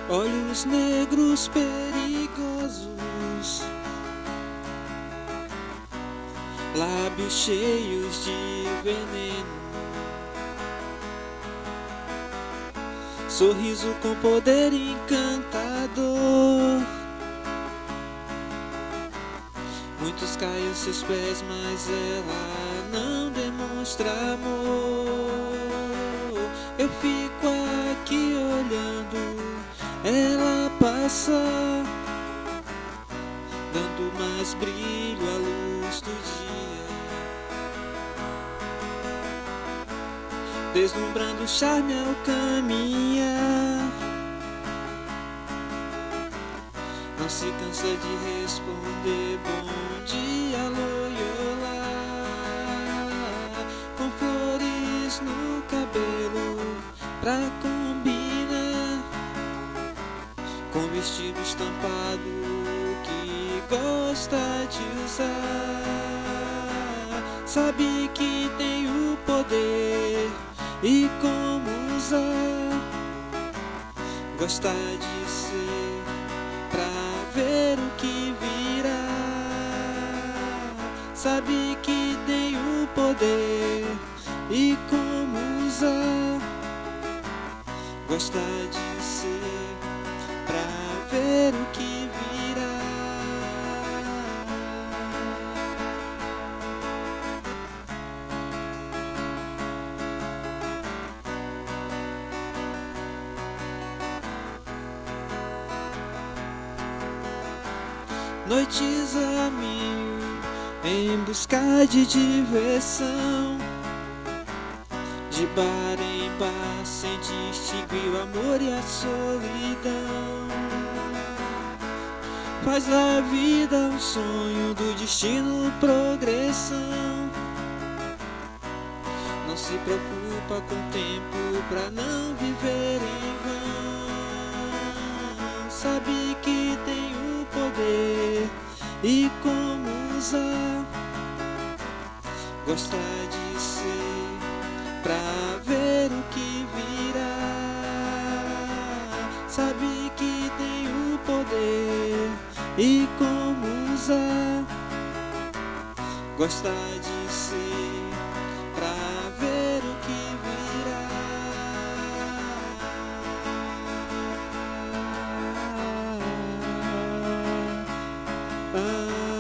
olhos negros perigosos, lábios cheios de veneno, sorriso com poder encantador. Muitos caem aos seus pés, mas ela não demonstra amor. Eu fico aqui olhando ela passar, dando mais brilho à luz do dia, deslumbrando o charme ao caminhar. Não se cansa de responder bom dia, Loyola, com flores no cabelo pra combinar com vestido estampado que gosta de usar. Sabe que tem o poder e como usar. Gosta de ser pra ver o que virá. Sabe que tem o poder e como usar. Gosta de ser pra ver o que virá. Noites a mil em busca de diversão, de bar em bar sem distinguir o amor e a solidão. Faz da vida um sonho, do destino progressão. Não se preocupa com o tempo pra não viver em vão. Sabe que tem o poder e como usar. Gosta de ser pra ver o que virá. Sabe que tem o poder e como usar. Gosta de ser pra ver o que virá. Ah.